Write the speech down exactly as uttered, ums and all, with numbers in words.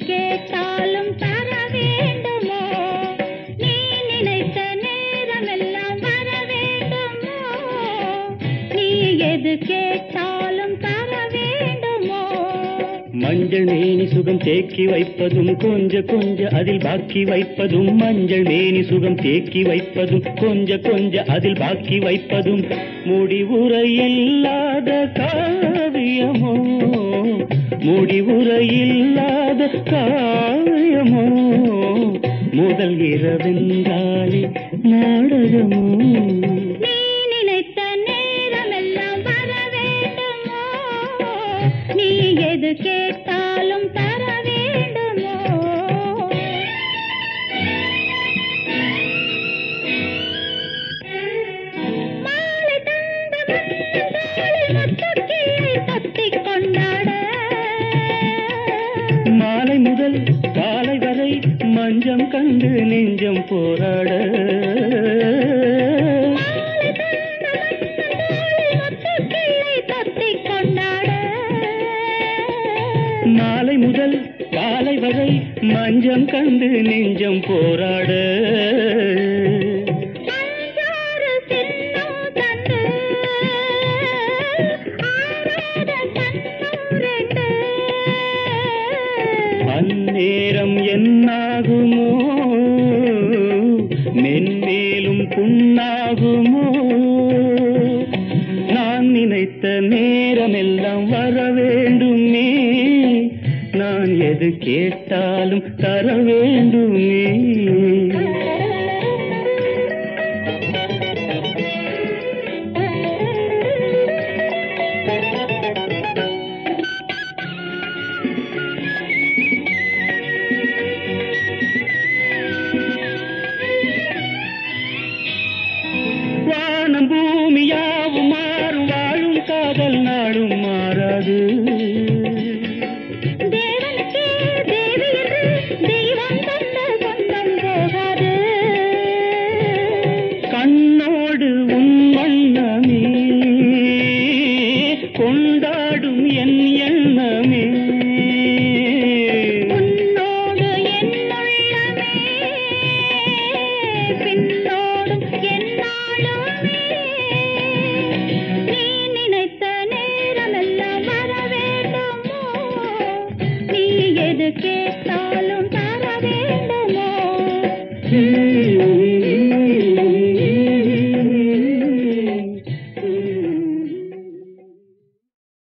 கேட்டாலும் தர வேண்டுமோ? நீ நினைத்த நேரமெல்லாம் வர வேண்டுமோ? நீ எது கேட்டாலும் தர வேண்டுமோ? மஞ்சள் மேனி சுகம் தேக்கி வைப்பதும் கொஞ்ச கொஞ்ச அதில் பாக்கி வைப்பதும் மஞ்சள் மேனி சுகம் தேக்கி வைப்பதும் கொஞ்ச கொஞ்ச அதில் பாக்கி வைப்பதும் முடிவுரையில்லாத காவியமோ? முடிவுரையில்லாத காவியமோ? முதல் இரவென்றாலே நாடகமோ? நீ நினைத்த நேரமெல்லாம் வர வேண்டுமோ? நீ எது கேட்டாலும் தர வேண்டுமோ? மாலை தந்த மன்னன் முத்துக்கிளை தொத்திக் கொண்டாட மாலை முதல் காலை வரை மஞ்சம் கண்டு நெஞ்சம் போராட மாலை தந்த மன்னன் முத்துக்கிளை தொத்திக் கொண்டாட மாலை முதல் காலை வரை மஞ்சம் கண்டு நெஞ்சம் போராட அஞ்சாறு சின்னம் தந்து ஆறாத கண்ணம் ரெண்டு அந்நேரம் என்னாகுமோ? மென்மேலும் புண்ணாகுமோ? நான் நினைத்த நேரமெல்லாம் வர வேண்டுமே, நான் எது கேட்டாலும் தர வேண்டுமே. வானம் பூமியாவும் மாறும் வாழும் காதல் நாடும் மாறாது. தேவனுக்கே தேவி என்று தெய்வம் தந்த சொந்தம் போகாது. கண்ணோடு உன் வண்ணமே கொண்டாடும் என் எண்ணமே, உன்னோடு என் உள்ளமே பின்னோடும் என்னாலுமே. நீ நினைத்த நேரமெல்லாம் வர வேண்டுமோ? நீ எது கேட்டாலும்